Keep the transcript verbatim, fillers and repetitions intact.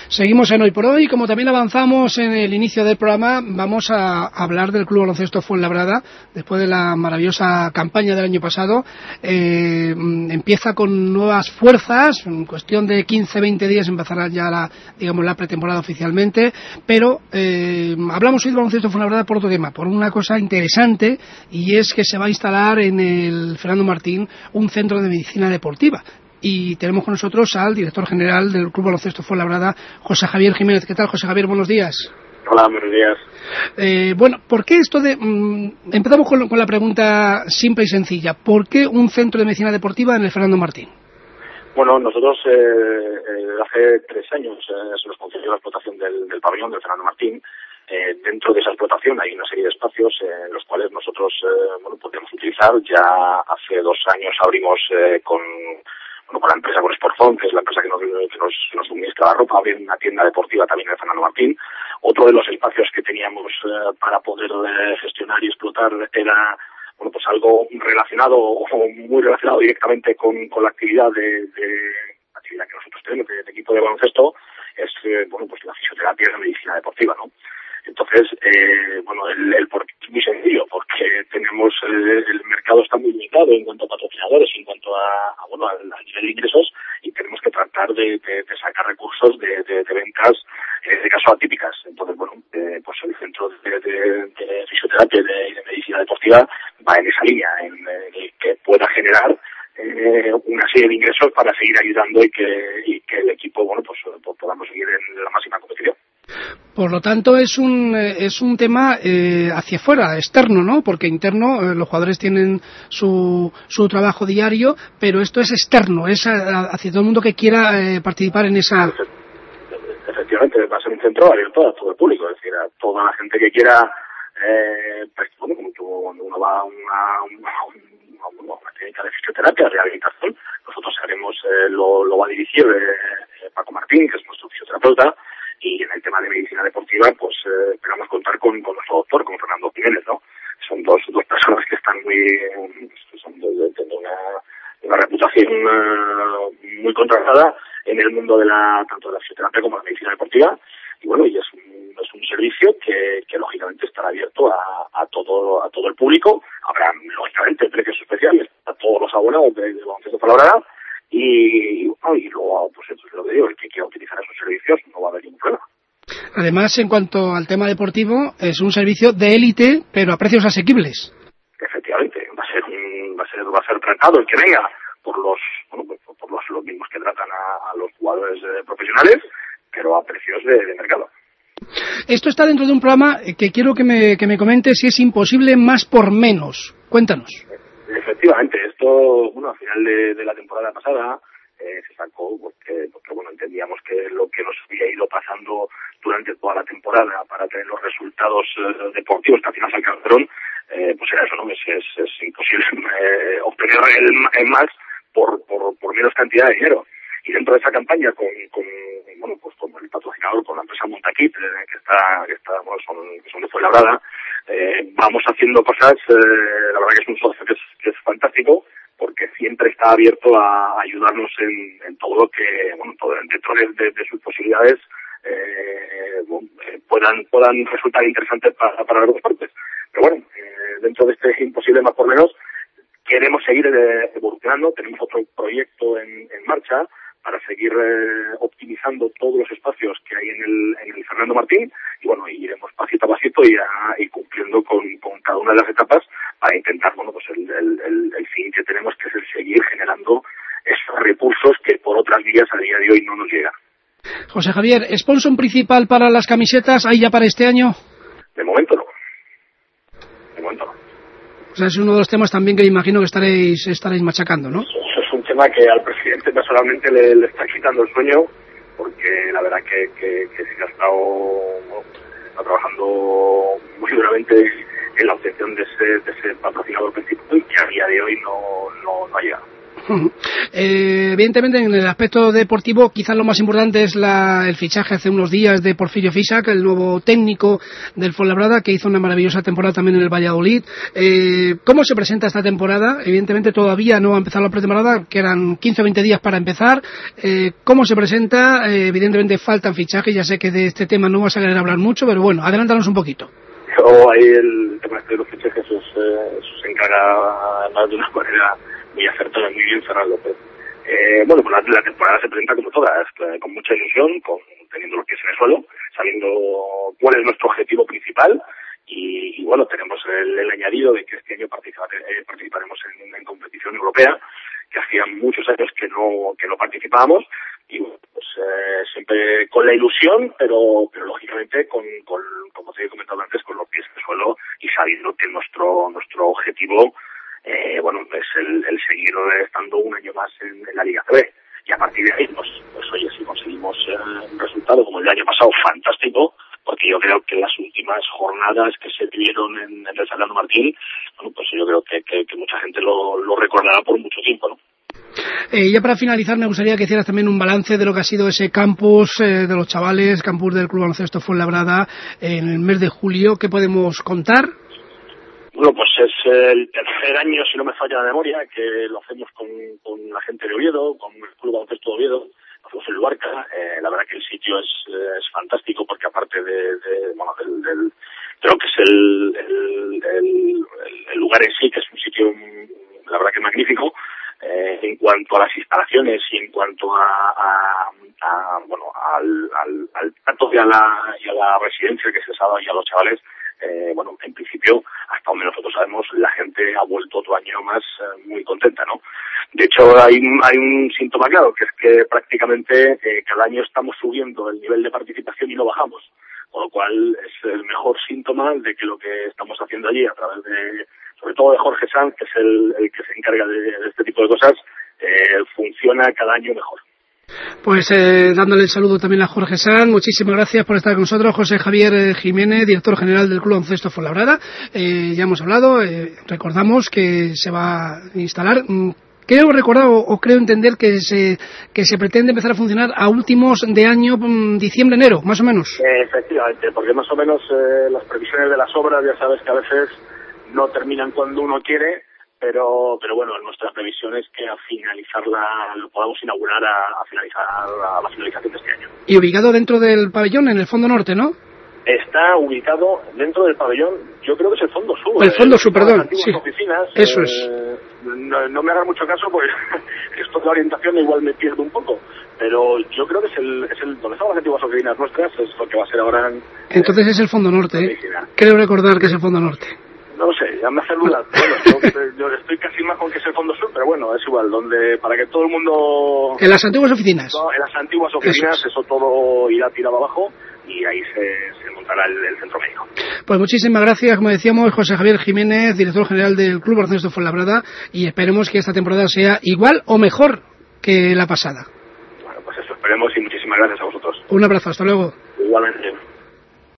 Seguimos en Hoy por Hoy, como también avanzamos en el inicio del programa, vamos a hablar del Club Baloncesto Fuenlabrada, después de la maravillosa campaña del año pasado. Eh, empieza con nuevas fuerzas, en cuestión de quince a veinte días empezará ya la, digamos, la pretemporada oficialmente, pero eh, hablamos hoy del Baloncesto Fuenlabrada por otro tema, por una cosa interesante, y es que se va a instalar en el Fernando Martín un centro de medicina deportiva. Y tenemos con nosotros al director general del Club Baloncesto Fuenlabrada, José Javier Jiménez. ¿Qué tal, José Javier? Buenos días. Hola, buenos días. Eh, bueno, ¿por qué esto de...? Mmm, empezamos con, con la pregunta simple y sencilla. ¿Por qué un centro de medicina deportiva en el Fernando Martín? Bueno, nosotros eh, eh, hace tres años eh, se nos concedió la explotación del, del pabellón del Fernando Martín. Eh, dentro de esa explotación hay una serie de espacios eh, en los cuales nosotros eh, bueno, podemos utilizar. Ya hace dos años abrimos eh, con... Bueno, con la empresa, con Sportzone, que es la empresa que nos, que nos, que nos suministra la ropa, abrir una tienda deportiva también en Fernando Martín. Otro de los espacios que teníamos eh, para poder eh, gestionar y explotar era, bueno, pues algo relacionado, o muy relacionado directamente con, con la actividad de, de la actividad que nosotros tenemos, de, de equipo de baloncesto, es, eh, bueno, pues la fisioterapia y la medicina deportiva, ¿no? Entonces, eh, bueno, el, el porqué es muy sencillo, porque tenemos eh, el mercado está muy limitado en cuanto a patrocinadores, en cuanto a, a bueno, al nivel de ingresos, y tenemos que tratar de, de, de sacar recursos de, de, de ventas, en este caso atípicas. Entonces, bueno, eh, pues el centro de, de, de fisioterapia y de, de medicina deportiva va en esa línea, en, en que pueda generar eh, una serie de ingresos para seguir ayudando y que, y que el equipo, bueno, pues, pues podamos seguir en la máxima competición. Por lo tanto, es un es un tema eh, hacia afuera, externo, ¿no? Porque interno eh, los jugadores tienen su su trabajo diario, pero esto es externo, es a, hacia todo el mundo que quiera eh, participar en esa... Efectivamente, va a ser un centro abierto a todo el público, es decir, a toda la gente que quiera, eh, pues, bueno, como tú, cuando uno va a una, una, una, una clínica de fisioterapia, rehabilitación, nosotros haremos, eh, lo, lo va a dirigir eh, Paco Martín, que es nuestro fisioterapeuta. Y en el tema de medicina deportiva, pues eh, esperamos contar con, con nuestro doctor, con Fernando Jiménez, ¿no? Son dos, dos personas que están muy, son de, de, de una, una reputación uh, muy contrastada en el mundo de la, tanto de la fisioterapia como de la medicina deportiva. Y bueno, y es un, es un servicio que, que lógicamente estará abierto a, a todo, a todo el público. Habrá, lógicamente, precios especiales a todos los abonados de, de Baloncesto Fuenlabrada. Y, bueno, y luego, pues eso es lo que digo, el que quiera utilizar esos servicios no va a haber ningún problema. Además, en cuanto al tema deportivo, es un servicio de élite, pero a precios asequibles. Efectivamente, va a ser un, va a ser, va a ser tratado el que venga por los, bueno, por, por los, los mismos que tratan a, a los jugadores eh, profesionales, pero a precios de, de mercado. Esto está dentro de un programa que quiero que me, que me comentes si es imposible más por menos. Cuéntanos. Efectivamente, esto, bueno, al final de, de la temporada pasada eh, se sacó porque, porque, bueno, entendíamos que lo que nos había ido pasando durante toda la temporada para tener los resultados eh, deportivos que al final se alcanzaron, eh, pues era eso, ¿no? Es, es, es imposible eh, obtener el, el más por, por, por menos cantidad de dinero. Y dentro de esa campaña, con, con bueno, pues con el patrocinador, con la empresa Montaquit, eh, que está, que está, bueno, son, que son de Fuenlabrada, eh, vamos haciendo cosas, eh, la verdad que es un socio que es, que es fantástico, porque siempre está abierto a ayudarnos en, en todo lo que, bueno, todo, dentro de, de, de sus posibilidades, eh, bueno, eh, puedan, puedan resultar interesantes para, para las dos partes. Pero bueno, eh, dentro de este imposible más por menos, queremos seguir eh, evolucionando, tenemos otro proyecto en, en marcha, para seguir eh, optimizando todos los espacios que hay en el, en el Fernando Martín, y bueno, iremos pasito a pasito y, a, y cumpliendo con, con cada una de las etapas para intentar, bueno, pues el, el, el, el fin que tenemos, que es el seguir generando esos recursos que por otras vías a día de hoy no nos llegan. José Javier, ¿sponsor principal para las camisetas hay ya para este año? De momento no. De momento no. O sea, es uno de los temas también que me imagino que estaréis, estaréis machacando, ¿no? Eso es un tema que al presidente personalmente le, le está quitando el sueño, porque la verdad que, que, que sí que ha estado, bueno, está trabajando muy duramente en la obtención de ese, de ese patrocinador principal, y que a día de hoy no, no, no ha llegado. Eh, evidentemente, en el aspecto deportivo, quizás lo más importante es la, el fichaje hace unos días de Porfirio Fisac, el nuevo técnico del Fuenlabrada, que hizo una maravillosa temporada también en el Valladolid. Eh, ¿Cómo se presenta esta temporada? Evidentemente, todavía no ha empezado la pretemporada, quedan quince o veinte días para empezar. Eh, ¿Cómo se presenta? Eh, evidentemente, faltan fichajes. Ya sé que de este tema no vas a querer hablar mucho, pero bueno, adelántanos un poquito. O ahí el tema de los fichajes eso, eh, eso se encarga más de una manera muy acertada, muy bien Ferran López. Eh, bueno, pues la, la temporada se presenta como todas, con mucha ilusión, con teniendo los pies en el suelo, sabiendo cuál es nuestro objetivo principal y, y bueno, tenemos el, el añadido de que este año participa, eh, participaremos en, en competición europea, que hacía muchos años que no que no participábamos y bueno, pues eh, siempre con la ilusión, pero pero lógicamente con, con como te he comentado antes, con los pies en el suelo y sabiendo que nuestro nuestro objetivo eh, bueno es el, el seguir estando un año más en, en la Liga C B y a partir de ahí pues, pues oye, si conseguimos eh, un resultado como el del año pasado, fantástico, porque yo creo que las últimas jornadas que se vivieron en, en el Fernando Martín, bueno, pues yo creo que, que, que mucha gente lo, lo recordará por mucho tiempo, ¿no? Eh, ya para finalizar, me gustaría que hicieras también un balance de lo que ha sido ese campus eh, de los chavales, campus del Club Baloncesto Fuenlabrada en el mes de julio. ¿Qué podemos contar? Bueno, pues es el tercer año, si no me falla la memoria, que lo hacemos con, con la gente de Oviedo, con el Club Baloncesto de Oviedo, lo hacemos en Luarca. Eh, la verdad que el sitio es, es fantástico porque aparte de, de bueno, del, del, creo que es el, el, el, el lugar en sí, que es un sitio, la verdad que magnífico. Eh, en cuanto a las instalaciones y en cuanto a, a, a bueno al, al, al trato y a la y a la residencia que se les ha dado y a los chavales, eh, bueno, en principio, hasta donde nosotros sabemos, la gente ha vuelto otro año más eh, muy contenta, ¿no? De hecho, hay, hay un síntoma claro, que es que prácticamente eh, cada año estamos subiendo el nivel de participación y no bajamos, con lo cual es el mejor síntoma de que lo que estamos haciendo allí a través de, sobre todo de Jorge Sanz, que es el, el que se encarga de, de este tipo de cosas, eh, funciona cada año mejor. Pues eh, dándole el saludo también a Jorge Sanz, muchísimas gracias por estar con nosotros. José Javier eh, Jiménez, director general del Club Baloncesto Fuenlabrada. Eh, ya hemos hablado, eh, recordamos que se va a instalar. Creo recordar o, o creo entender que se que se pretende empezar a funcionar a últimos de año, diciembre, enero, más o menos. Eh, efectivamente, porque más o menos eh, las previsiones de las obras, ya sabes que a veces no terminan cuando uno quiere, pero pero bueno, nuestra previsión es que a finalizarla lo podamos inaugurar a, a finalizar a la finalización de este año. Y ubicado dentro del pabellón, en el fondo norte, ¿no? Está ubicado dentro del pabellón, yo creo que es el fondo sur. El fondo sur, perdón. Las antiguas sí. oficinas. Eso eh, es. No, no me hagan mucho caso, pues esto de la orientación igual me pierdo un poco. Pero yo creo que es el, es el donde están las antiguas oficinas nuestras, es lo que va a ser ahora. En, Entonces es el fondo norte, ¿eh? Creo recordar que es el fondo norte. No sé, ya me hace dudas. Bueno, yo, yo estoy casi más con que es el fondo sur, pero bueno, es igual, donde para que todo el mundo... En las antiguas oficinas. No, en las antiguas oficinas, eso, es. eso todo irá tirado abajo y ahí se, se montará el, el centro médico. Pues muchísimas gracias, como decíamos, José Javier Jiménez, director general del Club Baloncesto Fuenlabrada, y esperemos que esta temporada sea igual o mejor que la pasada. Bueno, pues eso esperemos y muchísimas gracias a vosotros. Un abrazo, hasta luego. Igualmente.